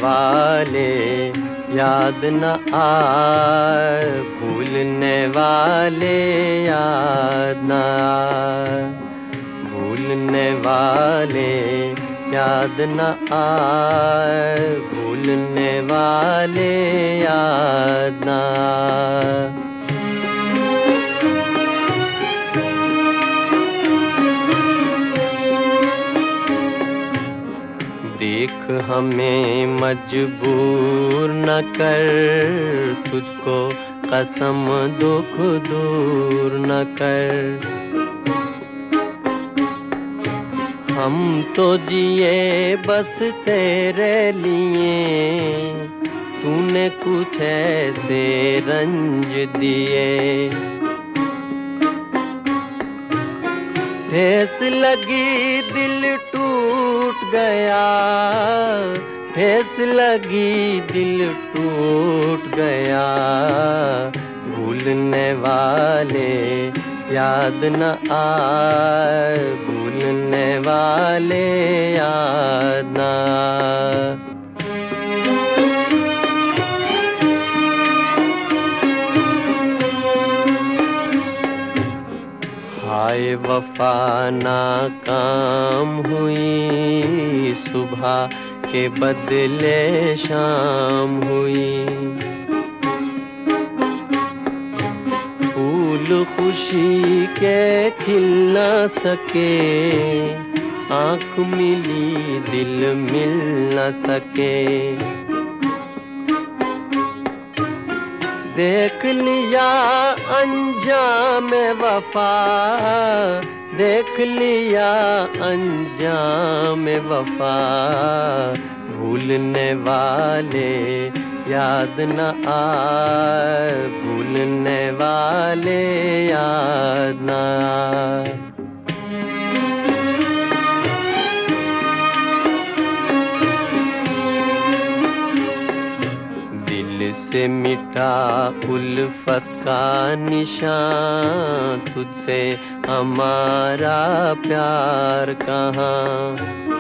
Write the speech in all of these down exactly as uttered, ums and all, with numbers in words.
वाले याद न आए, भूलने वाले याद न आए, भूलने वाले याद न आए, भूलने वाले याद न आए। देख हमें मजबूर न कर, तुझको कसम दुख दूर न कर। हम तो जिए बस तेरे लिए, तूने कुछ ऐसे रंज दिए। ठेस लगी दिल टूट गया, ठेस लगी दिल टूट गया, भूलने वाले याद न आए, भूलने वाले याद न आए। हाय वफा नाकाम हुई, सुबह के बदले शाम हुई। फूल खुशी के खिल न सके, आँख मिली दिल मिल न सके। देख लिया अंजाम वफा, देख लिया अंजाम वफा, भूलने वाले याद न आए, भूलने वाले याद न आए। दिल से मिटा उल्फत का निशान, तुझसे हमारा प्यार कहाँ।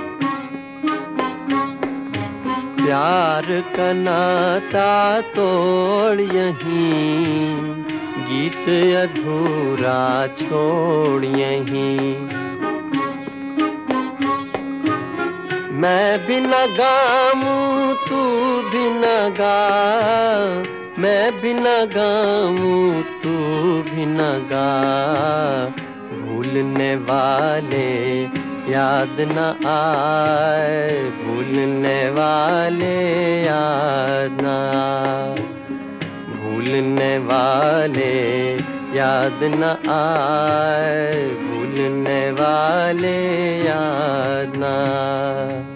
प्यार का नाता तोड़ यहीं, गीत अधूरा छोड़ यहीं। मैं भी न गाऊं तू भी न गा, मैं भी न गाऊं तू भी न गा, भूलने वाले याद न आए, भूलने वाले याद न आए, भूलने वाले याद न आए, भूलने वाले याद न आए।